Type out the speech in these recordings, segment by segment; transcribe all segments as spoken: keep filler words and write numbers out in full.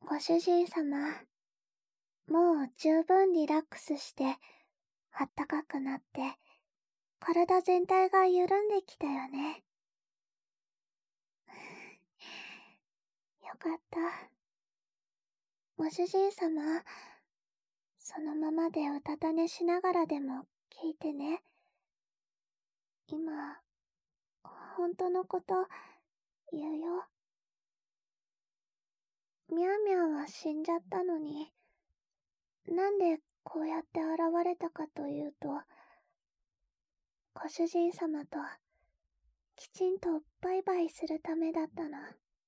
ご主人様、もう十分リラックスして、あったかくなって、体全体が緩んできたよね。よかった。ご主人様、そのままでうたた寝しながらでも聞いてね。今、本当のこと言うよ。ミャーミャーは死んじゃったのに、なんでこうやって現れたかというと、ご主人様ときちんとバイバイするためだったの。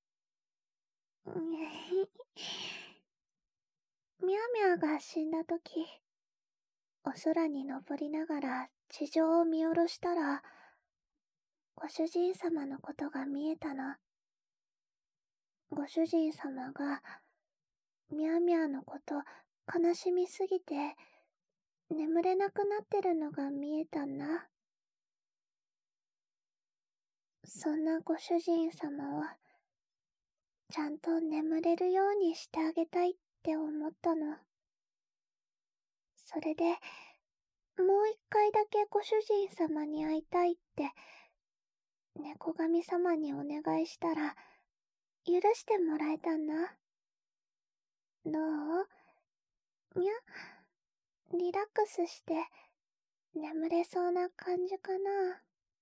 ミャーミャーが死んだとき、お空に登りながら地上を見下ろしたら、ご主人様のことが見えたの。ご主人様が、ミャーミャーのこと悲しみすぎて、眠れなくなってるのが見えたんだ。そんなご主人様を、ちゃんと眠れるようにしてあげたいって思ったの。それで、もう一回だけご主人様に会いたいって、猫神様にお願いしたら、許してもらえたんだ。どう？にゃ？リラックスして、眠れそうな感じかな。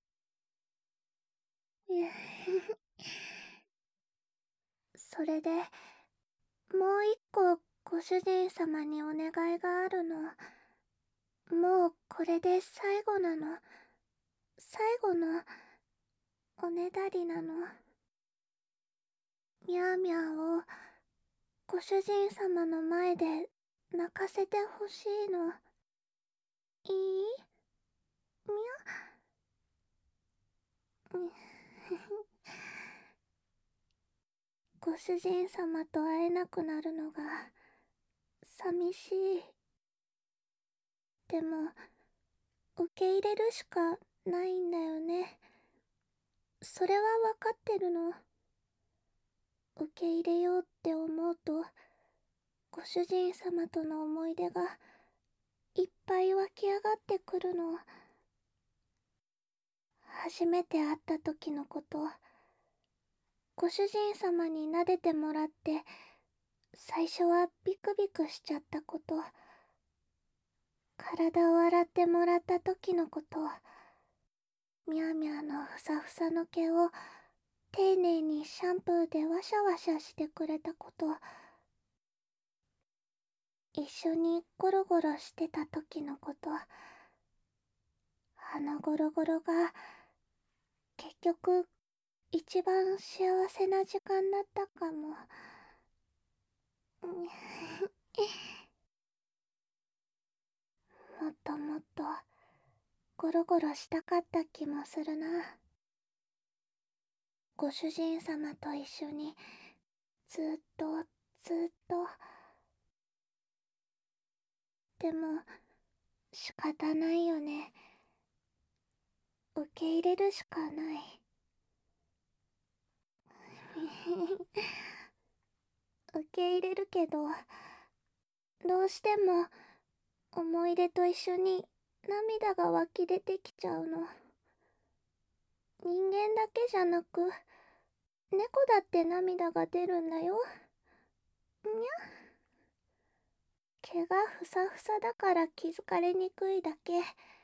それで、もう一個ご主人様にお願いがあるの。もうこれで最後なの。最後のおねだりなの。ミャーミャーをご主人様の前で泣かせてほしいの。いい？みゃ？ご主人様と会えなくなるのが寂しい。でも、受け入れるしかないんだよね。それはわかってるの。受け入れようって思うと、ご主人様との思い出がいっぱい湧き上がってくるの。初めて会った時のこと、ご主人様に撫でてもらって、最初はビクビクしちゃったこと、体を洗ってもらった時のこと、ミャーミャーのふさふさの毛を丁寧にシャンプーでワシャワシャしてくれたこと、一緒にゴロゴロしてた時のこと、あのゴロゴロが結局一番幸せな時間だったかも。もっともっとゴロゴロしたかった気もするな。ご主人様と一緒にずっとずっと。でも仕方ないよね。受け入れるしかない。受け入れるけど、どうしても思い出と一緒に涙が湧き出てきちゃうの。人間だけじゃなく、猫だって涙が出るんだよ。にゃ。毛がふさふさだから気づかれにくいだけ。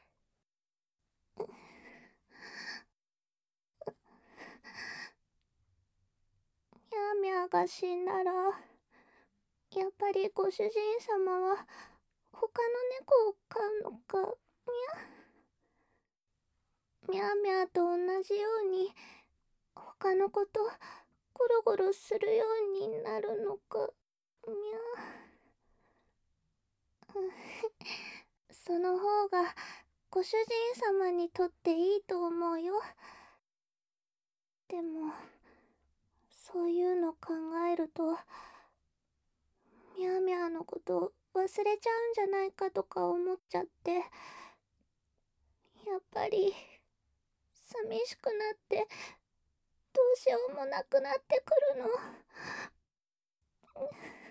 ミャーミャーが死んだら、やっぱりご主人様は他の猫を飼うのか。ミャーミャーと同じように他の子とゴロゴロするようになるのか。ミャー。その方がご主人様にとっていいと思うよ。でもそういうの考えると、ミャーミャーのこと忘れちゃうんじゃないかとか思っちゃって、やっぱり寂しくなってどうしようもなくなってくるの。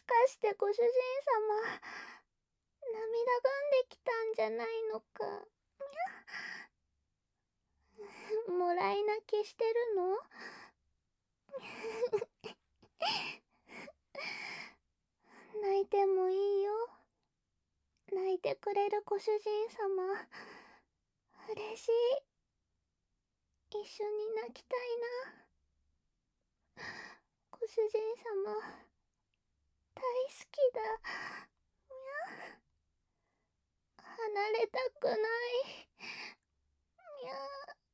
かしてご主人様、涙ぐんできたんじゃないのか。もらい泣きしてるの？泣いてもいいよ。泣いてくれるご主人様、嬉しい。一緒に泣きたいな。ご主人様、大好きだ。離れたくない。にゃ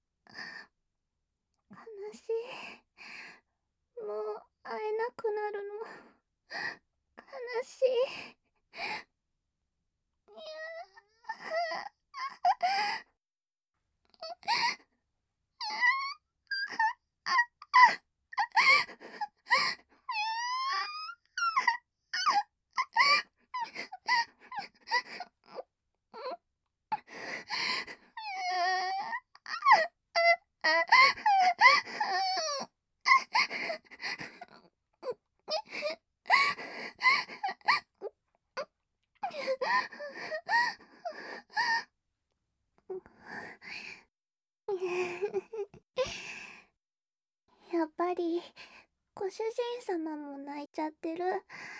悲しい。もう会えなくなるの。悲しい。にゃやっぱりご主人様も泣いちゃってる。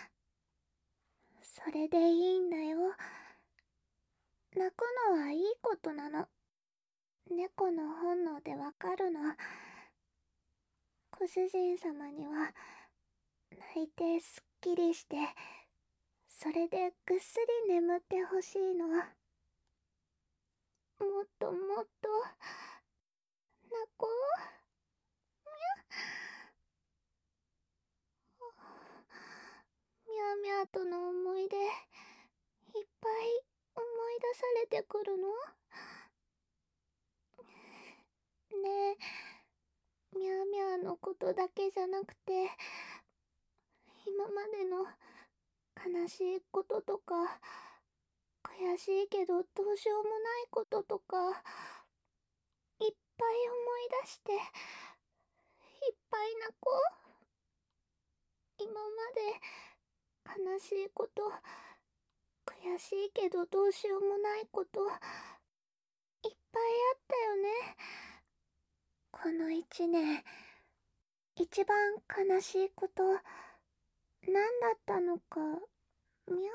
それでいいんだよ。泣くのはいいことなの。猫の本能でわかるの。ご主人様には泣いてすっきりして、それでぐっすり眠ってほしいの。もっともっと泣こう。みゃーみゃーとの思い出、いっぱい思い出されてくるの？ねえ、みゃーみゃーのことだけじゃなくて、今までの悲しいこととか、悔しいけどどうしようもないこととか、いっぱい思い出して、いっぱい泣こう。今まで悲しいこと、悔しいけどどうしようもないこと、いっぱいあったよね。この一年、一番悲しいこと、何だったのか、みゃ？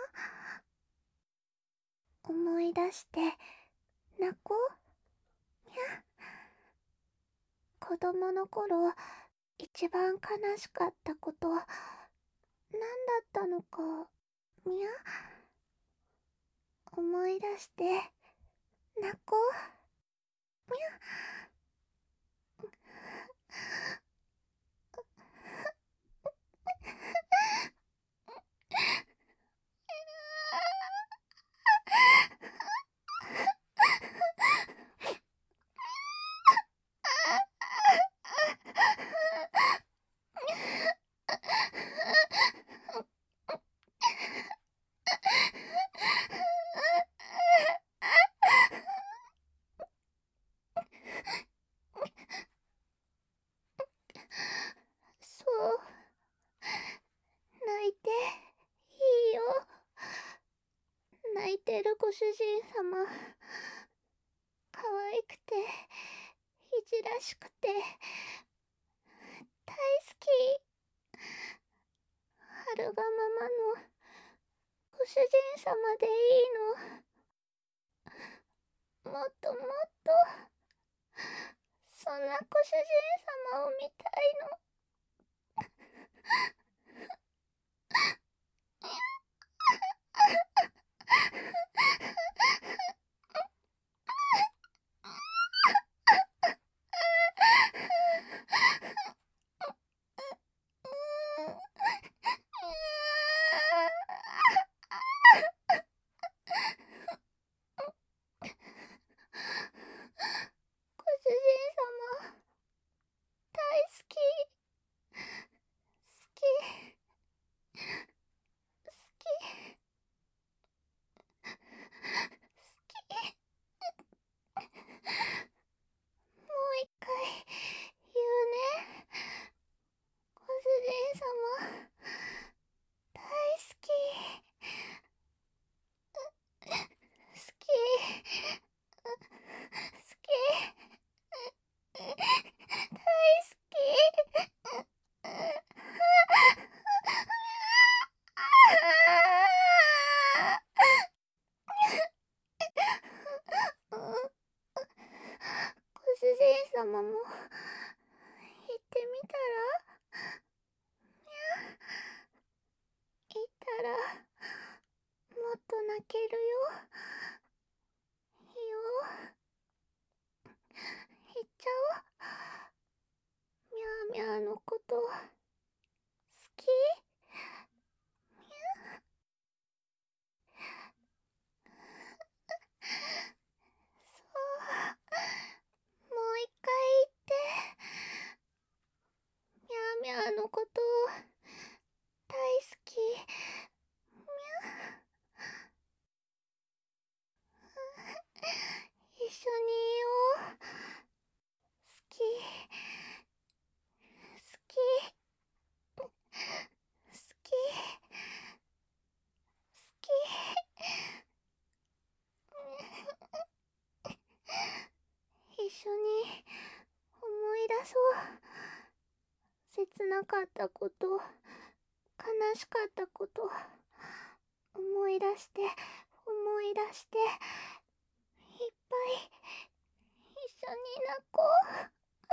思い出して、泣こう。みゃ？子供の頃、一番悲しかったこと、何だったのか、みゃ？思い出して、泣こう。みゃ？そう、泣いていいよ。泣いてるご主人様、可愛くて、いじらしくて、大好き。春がままのご主人様でいいの。もっともっと、そんなご主人様を見たいの。ご主人様、大好き。好き。 なかったこと、悲しかったこと、思い出して、思い出して、いっぱい、一緒に泣こう。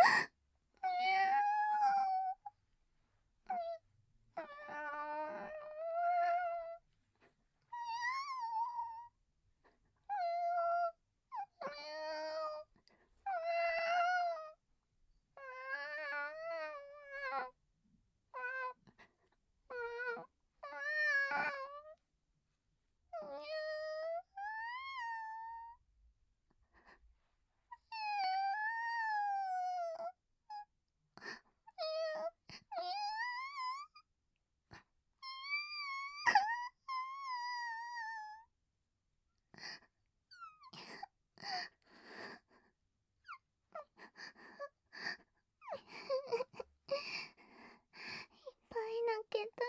いっぱい泣けた。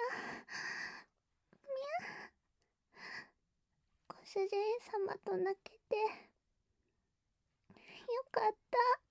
みゃ。ご主人様と泣けてよかった。